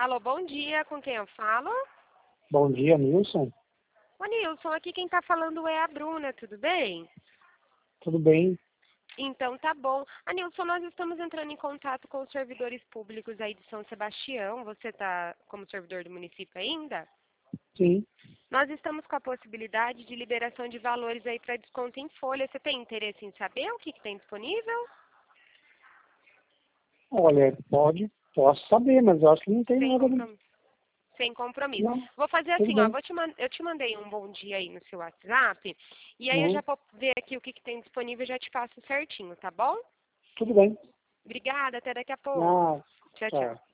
Alô, bom dia, com quem eu falo? Bom dia, Nilson. Ô Nilson, aqui quem tá falando é a Bruna, tudo bem? Tudo bem? Então tá bom. Nilson, nós estamos entrando em contato com os servidores públicos aí de São Sebastião. Você tá como servidor do município ainda? Sim. Nós estamos com a possibilidade de liberação de valores aí para desconto em folha. Você tem interesse em saber o que tem disponível? Olha, posso saber, mas eu acho que não tem Sem nada. compromisso. Sem compromisso. Não, Vou fazer tudo assim, ó, bem. eu te mandei um bom dia aí no seu WhatsApp, e aí eu Uhum. já vou ver aqui o que tem disponível e já te passo certinho, tá bom? Tudo bem. Obrigada, até daqui a pouco. Ah, Tchau, tchau. tchau.